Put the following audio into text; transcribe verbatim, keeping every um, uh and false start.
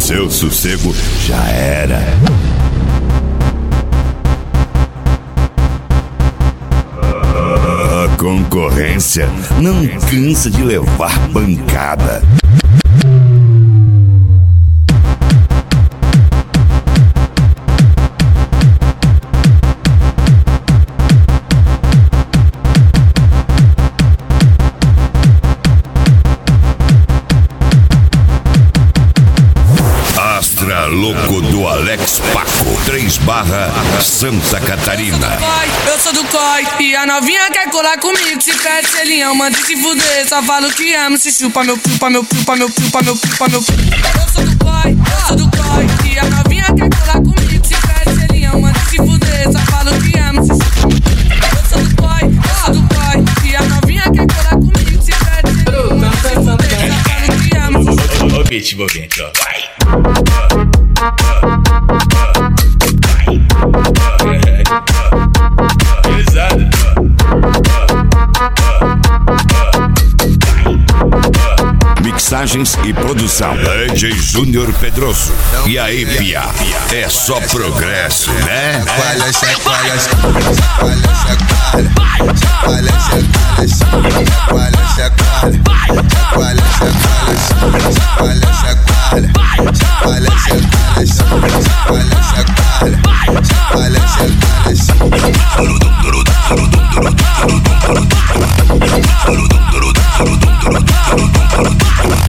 seu sossego já era. A concorrência não cansa de levar pancada. Astra Louco do Alex Paco, três barra Santa Catarina. Eu sou do C O I e a novinha quer colar comigo. Se pede selinhão, manda se fuder. Só falo que amo, se chupa meu chupa meu chupa meu chupa meu chupa meu. Eu sou do C O I, eu sou do C O I e a novinha quer colar comigo. Se pede selinhão, manda se fuder. Só falo que amo, se chupa. Eu sou do C O I, eu sou do C O I e a novinha quer colar comigo. Se pede selinhão, manda se fuder. Só falo que amo, se chupa. Ó o beat envolvente, ó. Vai. Mixagens e produção D J Júnior Pedroso. E aí, pia, é só progresso, né? Chacoalha, chacoalha, chacoalha, chacoalha, chacoalha, chacoalha, chacoalha, chacoalha, chacoalha, chacoalha, chacoalha, chacoalha, chacoalha, chacoalha,